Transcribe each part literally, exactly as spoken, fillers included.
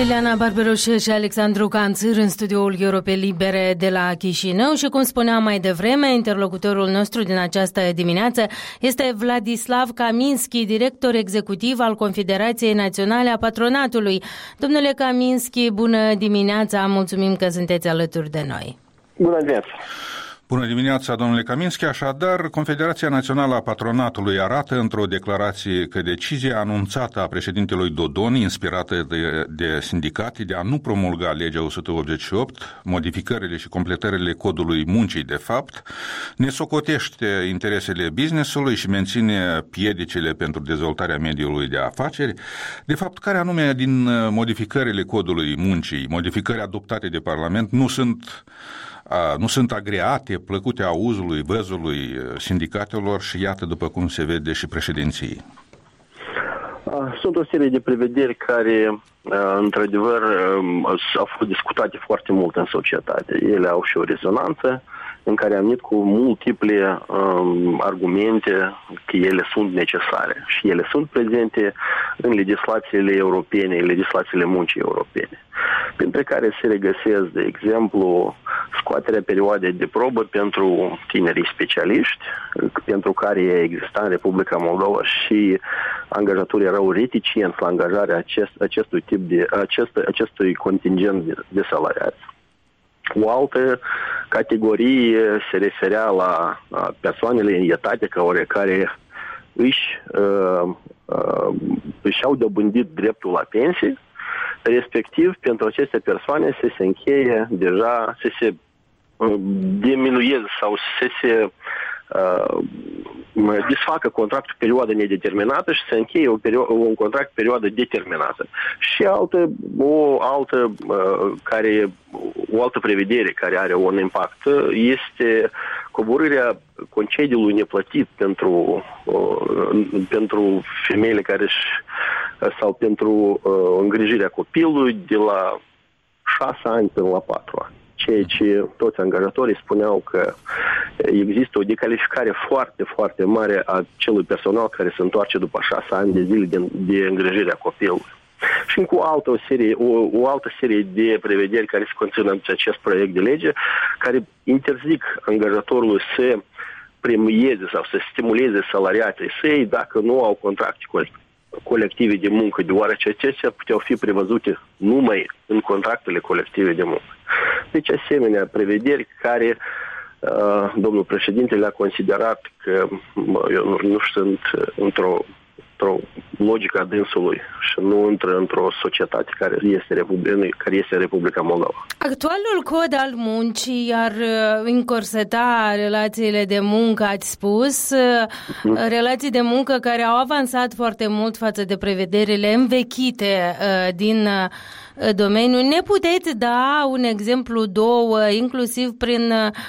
Ileana Barberoș și Alexandru Canțir în studioul Europe Libere de la Chișinău și, cum spuneam mai devreme, interlocutorul nostru din această dimineață este Vladislav Kaminski, director executiv al Confederației Naționale a Patronatului. Domnule Kaminski, bună dimineața, mulțumim că sunteți alături de noi. Bună dimineața! Bună dimineața, domnule Kaminski. Așadar, Confederația Națională a Patronatului arată într-o declarație că decizia anunțată a președintelui Dodon, inspirată de, de sindicate, de a nu promulga legea o sută optzeci și opt, modificările și completările codului muncii, de fapt, ne socotește interesele business-ului și menține piedicile pentru dezvoltarea mediului de afaceri. De fapt, care anume din modificările codului muncii, modificări adoptate de Parlament, nu sunt A, nu sunt agreate, plăcute auzului, văzului sindicatelor și iată după cum se vede și președinției? Sunt o serie de prevederi care, într-adevăr, au fost discutate foarte mult în societate. Ele au și o rezonanță în care am venit cu multiple um, argumente că ele sunt necesare și ele sunt prezente în legislațiile europene, în legislațiile muncii europene, printre care se regăsesc, de exemplu, scoaterea perioadei de probă pentru tinerii specialiști, pentru care exista în Republica Moldova și angajatorii erau reticenți la angajarea acest, acestui tip de acest, acestui contingent de, de salariați. O altă categorie se referea la persoanele în etate care își, uh, uh, își au dobândit dreptul la pensie, respectiv pentru aceste persoane se se încheie deja, se se uh, diminueze sau se se uh, desfacă contractul perioadă nedeterminată și se încheie o perio- un contract perioadă determinată. Și altă, o altă uh, care o altă prevedere care are un impact este coborârea concediului neplătit pentru, uh, pentru femeile care își, sau pentru uh, îngrijirea copilului de la șase ani până la patru ani. Ceea ce toți angajatorii spuneau că există o decalificare foarte, foarte mare a celui personal care se întoarce după șase ani de zile de, de îngrijire a copilului. Și cu altă o serie, o, o altă serie de prevederi care se conțin în acest proiect de lege, care interzic angajatorului să premieze sau să stimuleze salariații săi dacă nu au contracte colective de muncă, deoarece acestea puteau fi prevăzute numai în contractele colective de muncă. Deci, asemenea prevederi care uh, domnul președinte le-a considerat că eu nu, nu sunt într-o, într-o logică a dânsului și nu intră într-o societate care este, Republic, care este Republica Moldova. Actualul cod al muncii ar încorseta relațiile de muncă, ați spus, mm. relații de muncă care au avansat foarte mult față de prevederile învechite din domeniu. Ne puteți da un exemplu, două, inclusiv prin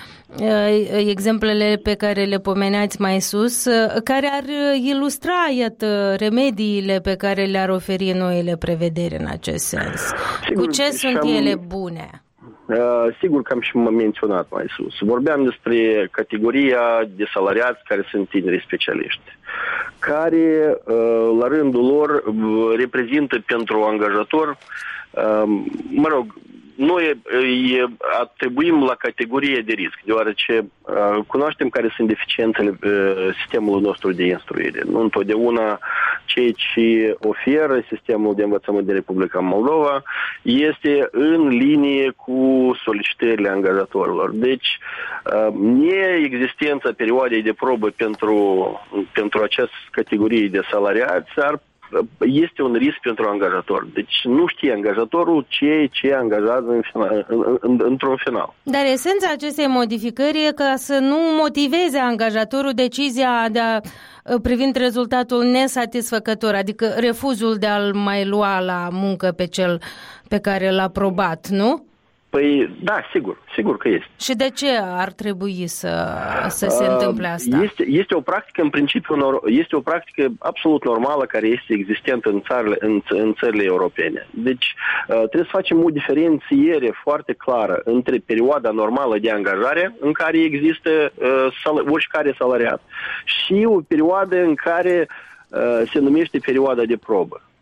exemplele pe care le pomeneați mai sus, care ar ilustra, iată, remediile pe care le-ar oferi noile prevederi în acest sens? Sigur, cu ce sunt am, ele bune? Uh, sigur că am și menționat mai sus. Vorbeam despre categoria de salariați care sunt tineri specialiști, care, uh, la rândul lor, reprezintă pentru angajator, uh, mă rog, noi atribuim la categorie de risc, deoarece uh, cunoaștem care sunt deficiențele uh, sistemului nostru de instruire. Nu întotdeauna ceea ce oferă sistemul de învățământ din Republica Moldova este în linie cu solicitările angajatorilor. Deci, uh, neexistența perioadei de probă pentru, pentru această categorie de salariați ar este un risc pentru angajator. Deci nu știe angajatorul ce, ce angajează în final, în, în, într-un final. Dar esența acestei modificări e ca să nu motiveze angajatorul decizia de a, privind rezultatul nesatisfăcător, adică refuzul de a-l mai lua la muncă pe cel pe care l-a probat, nu? Păi, da, sigur, sigur că este. Și de ce ar trebui să, să se întâmple asta? Este, este o practică, în principiu, este o practică absolut normală care este existentă în țările, în, în țările europene. Deci, trebuie să facem o diferențiere foarte clară între perioada normală de angajare, în care există uh, oricare salariat, și o perioadă în care uh, se numește perioada de probă.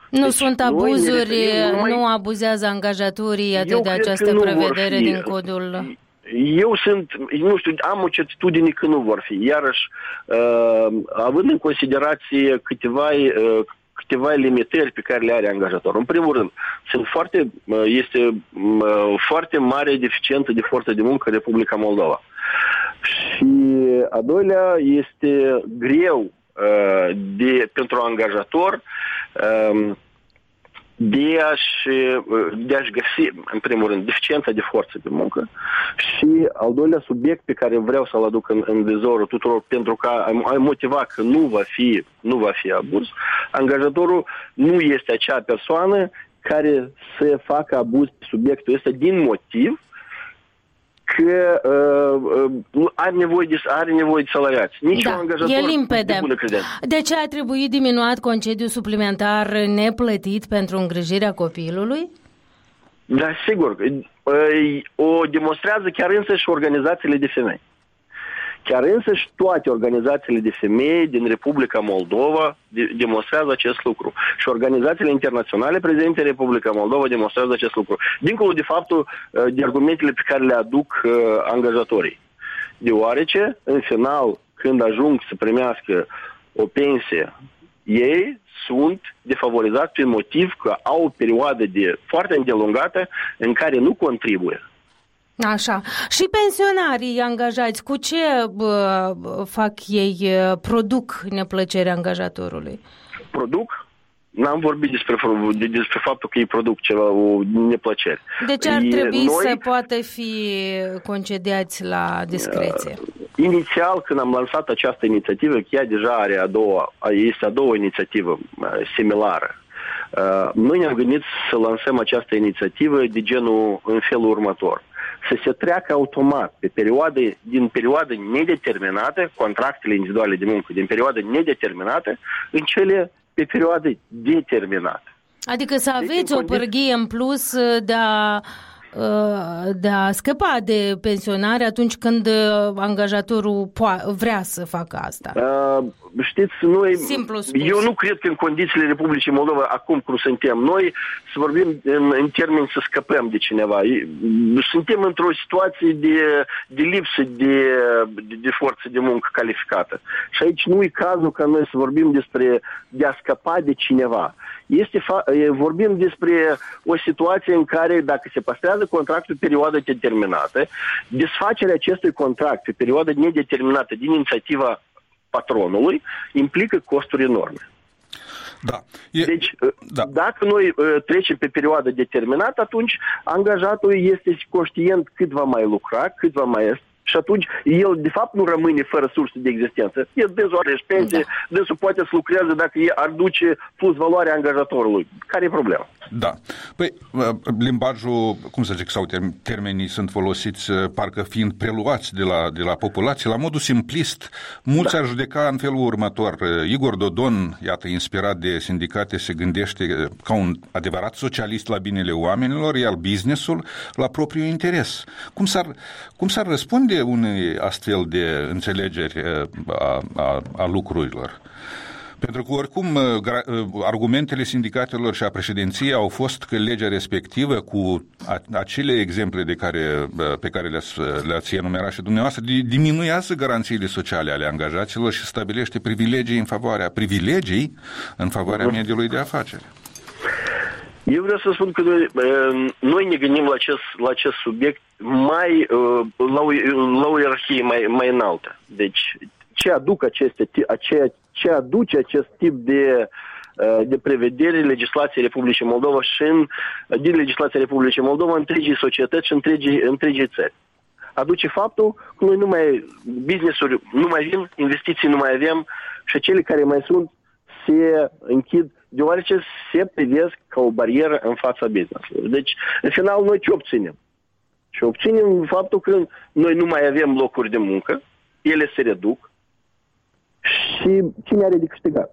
Nu deci, sunt abuzuri, numai... nu abuzează angajatorii atât de această prevedere din codul... Eu sunt, nu știu, am o certitudine că nu vor fi. Iarăși, uh, având în considerație câteva, uh, câteva limitări pe care le are angajatorul. În primul rând, sunt foarte, uh, este uh, foarte mare deficientă de forță de muncă Republica Moldova. Și a doilea, este greu uh, de, pentru angajator uh, de a-și, de a-și găsi, în primul rând, deficiența de forță de muncă și al doilea subiect pe care vreau să-l aduc în, în vizorul tuturor pentru că ai motiva că nu va fi, nu va fi abuz, angajatorul nu este acea persoană care să facă abuz pe subiectul ăsta din motiv că uh, uh, are, nevoie de, are nevoie de salariați. Nici da, un angajator e limpede. de bună credință. De ce a trebuit diminuat concediul suplimentar neplătit pentru îngrijirea copilului? Da, sigur. Uh, o demonstrează chiar însăși organizațiile de femei. Chiar însăși toate organizațiile de femei din Republica Moldova de- demonstrează acest lucru. Și organizațiile internaționale prezente în Republica Moldova demonstrează acest lucru. Dincolo de faptul, de argumentele pe care le aduc uh, angajatorii. Deoarece, în final, când ajung să primească o pensie, ei sunt defavorizați prin motiv că au o perioadă de foarte îndelungată în care nu contribuie. Așa. Și pensionarii angajați, cu ce bă, fac ei, produc neplăcerea angajatorului? Produc? N-am vorbit despre, despre faptul că ei produc ceva, o neplăcere. Deci ar trebui noi, să poată fi concediați la discreție. Uh, inițial, când am lansat această inițiativă, ea deja are a doua, este a doua inițiativă uh, similară. Uh, noi ne-am gândit să lansăm această inițiativă de genul în felul următor. Să se treacă automat pe perioade, din perioadă nedeterminată, contractele individuale de muncă, din perioadă nedeterminată, în cele pe perioade determinate. Adică să aveți deci, o pârghie în plus de a, de a scăpa de pensionare atunci când angajatorul vrea să facă asta. Uh, știți, noi, eu nu cred că în condițiile Republicii Moldova, acum cum suntem noi, să vorbim în, în termeni să scăpăm de cineva. Suntem într-o situație de, de lipsă de, de, de forță de muncă calificată. Și aici nu e cazul ca noi să vorbim despre de a scăpa de cineva. Este fa- vorbim despre o situație în care, dacă se păstrează contractul pe perioadă determinată, desfacerea acestui contract pe perioadă nedeterminată din inițiativa patronului implică costuri enorme. Da. E... Deci, da. dacă noi uh, trecem pe perioadă determinată, atunci angajatul este conștient cât va mai lucra, cât va mai... Și atunci el, de fapt, nu rămâne fără surse de existență. El dânsul are pensie, da. Dânsul poate să lucreze dacă el ar duce plus valoarea angajatorului. Care e problema? Da. Păi, limbajul, cum să zic, sau termenii sunt folosiți parcă fiind preluați de la, de la populație, la modul simplist. Mulți da. ar judeca în felul următor. Igor Dodon, iată, inspirat de sindicate, se gândește ca un adevărat socialist la binele oamenilor, iar business-ul la propriul interes. Cum s-ar, cum s-ar răspunde unei astfel de înțelegeri a, a, a lucrurilor? Pentru că oricum argumentele sindicatelor și a președinției au fost că legea respectivă cu acele exemple de care, pe care le-ați, le-ați enumerat și dumneavoastră diminuează garanțiile sociale ale angajaților și stabilește privilegii în favoarea privilegii în favoarea mediului de afaceri. Eu vreau să spun că noi, noi ne gândim la acest, la acest subiect mai, la o, la o ierarhie mai, mai înaltă. Deci, ce aduc aceste, ce, ce aduce acest tip de, de prevedere legislației Republicii Moldova și în, din legislația Republicii Moldova întregii societăți și întregii, întregii țări. Aduce faptul că noi nu mai, business-uri nu mai vin, investiții nu mai avem și cele care mai sunt se închid deoarece se privesc ca o barieră în fața business-ului. Deci, în final, noi ce obținem? Și obținem faptul că noi nu mai avem locuri de muncă, ele se reduc și cine are de câștigat?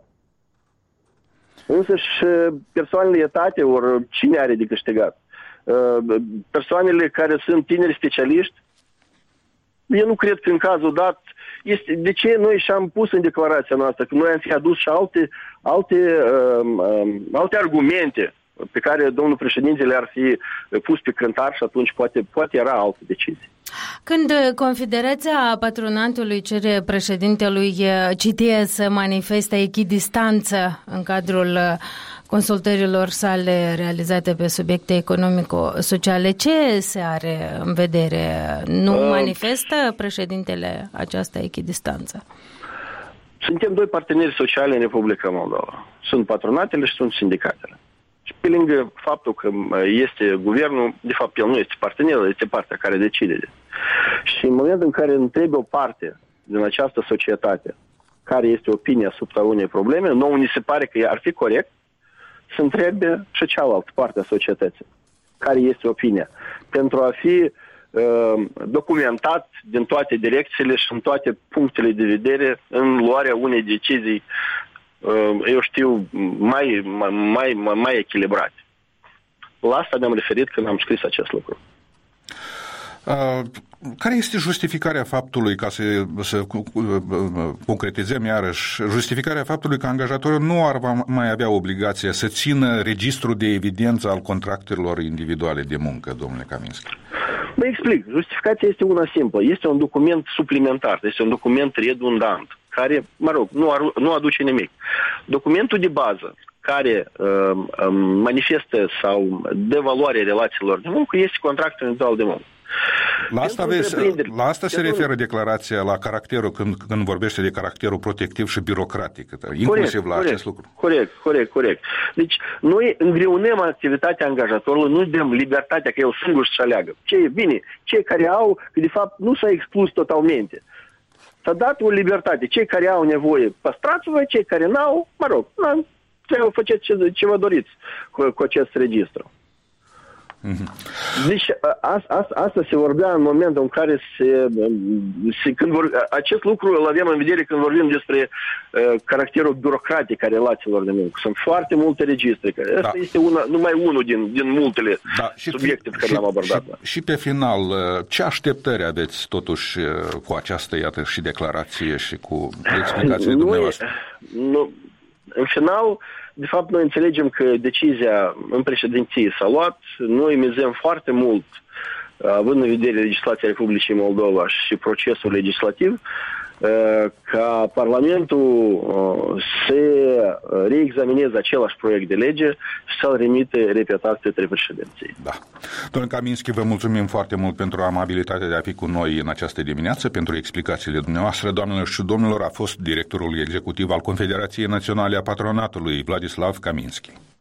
Însă și persoanele etate, ori cine are de câștigat? Persoanele care sunt tineri specialiști, Eu nu cred că în cazul dat este, de ce noi și-am pus în declarația noastră că noi am fi adus și alte, alte, um, um, alte argumente pe care domnul președinte le-ar fi pus pe cântar și atunci poate, poate era alte decizii. Când Confederația Patronatului cere președintelui Citie să manifeste echidistanță în cadrul consultărilor sale realizate pe subiecte economico-sociale, ce se are în vedere? Nu uh, manifestă președintele această echidistanță? Suntem doi parteneri sociali în Republica Moldova. Sunt patronatele și sunt sindicatele. Și pe lângă faptul că este guvernul, de fapt el nu este partener, este partea care decide. Și în momentul în care întrebe o parte din această societate care este opinia asupra unei probleme, nouă ni se pare că ar fi corect să întrebe și cealaltă parte a societății care este opinia, pentru a fi uh, documentat din toate direcțiile și în toate punctele de vedere în luarea unei decizii, uh, eu știu, mai, mai, mai, mai echilibrate. La asta ne-am referit când am scris acest lucru. Uh, care este justificarea faptului, ca să, să concretizăm iarăși, justificarea faptului că angajatorul nu ar mai avea obligația să țină registrul de evidență al contractelor individuale de muncă, domnule Kaminski? Vă explic. Justificația este una simplă. Este un document suplimentar, este un document redundant, care, mă rog, nu, ar, nu aduce nimic. Documentul de bază care uh, manifestă sau dă valoare relațiilor de muncă este contractul individual de muncă. La asta, vezi, la asta se referă declarația, la caracterul, când, când vorbește de caracterul protectiv și birocratic, inclusiv corect, la corect, acest lucru. Corect, corect, corect. Deci noi îngreunăm activitatea angajatorului, nu dăm libertatea că el singur să aleagă. Cei, bine, cei care au, că de fapt nu s-a exclus totalmente. S-a dat o libertate. Cei care au nevoie, păstrați-vă, cei care n-au, mă rog, trebuie să faceți ce, ce vă doriți cu, cu acest registru. Deci a, a, asta se vorbea în momentul în care se, se când vor, acest lucru îl avem în vedere când vorbim despre uh, caracterul birocratic a relațiilor de muncă. Sunt foarte multe registre. Da. Asta este una, numai unul din, din multele da. subiecte pe care le-am abordat. Și, și pe final, ce așteptări aveți totuși cu această, iată, și declarație și cu explicațiile nu dumneavoastră? E, nu, în final, de fapt, noi înțelegem că decizia în președinție s-a luat. Noi mizăm foarte mult, având în vedere legislația Republicii Moldova și procesul legislativ, ca Parlamentul să reexamineze același proiect de lege și să-l remite repetat către președinție. Da. Domnule Kaminski, vă mulțumim foarte mult pentru amabilitatea de a fi cu noi în această dimineață, pentru explicațiile dumneavoastră. Doamnelor și domnilor, a fost directorul executiv al Confederației Naționale a Patronatului, Vladislav Kaminski.